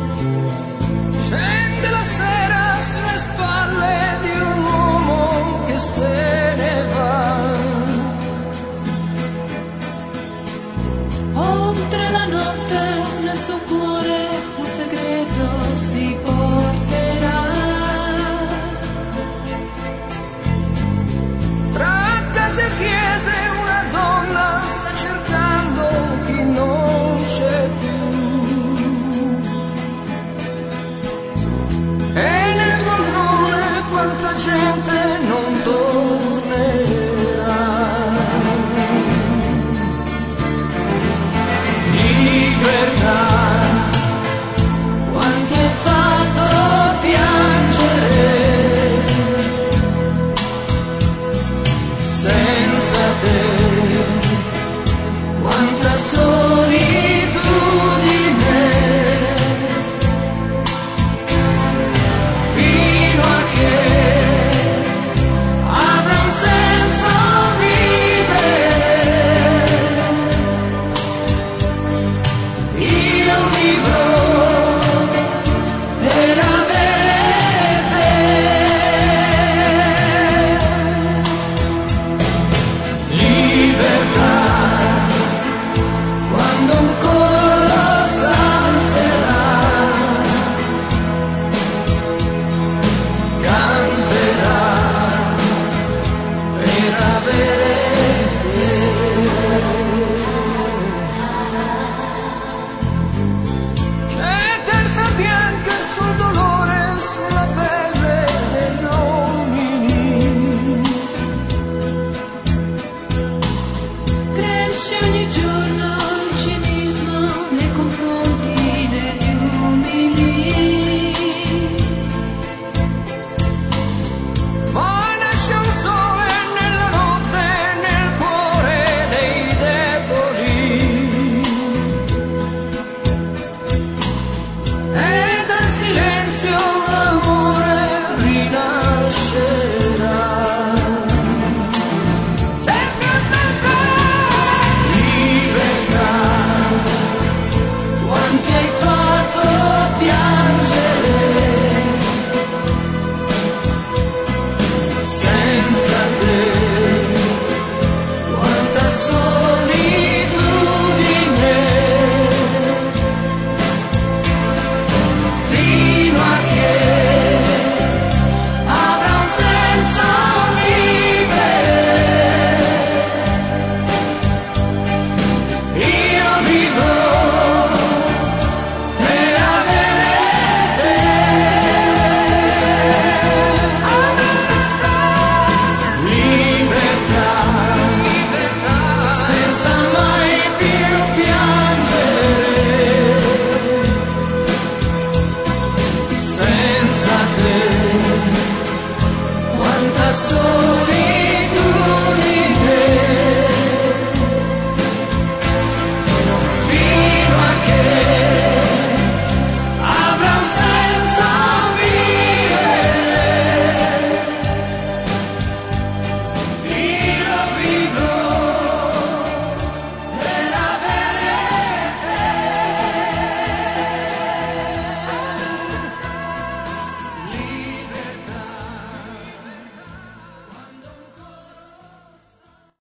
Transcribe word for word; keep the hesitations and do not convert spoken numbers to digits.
Scende la sera sulle spalle di un uomo che se ne va. Oltre la notte nel suo cuore un segreto si porterà. Tra case e chiese una donna sta cercando chi non c'è più. E nel dolore quanta gente non tornerà. Libertà, quanto è fatto piangere senza te, quanta solitudine, fino a che avrà un senso vivere. Io vivrò per avere te. Libertà, quando un coro s'alzerà, canterà per avere te. C'è carta bianca sul dolore, sulla pelle degli uomini. Cresce ogni giorno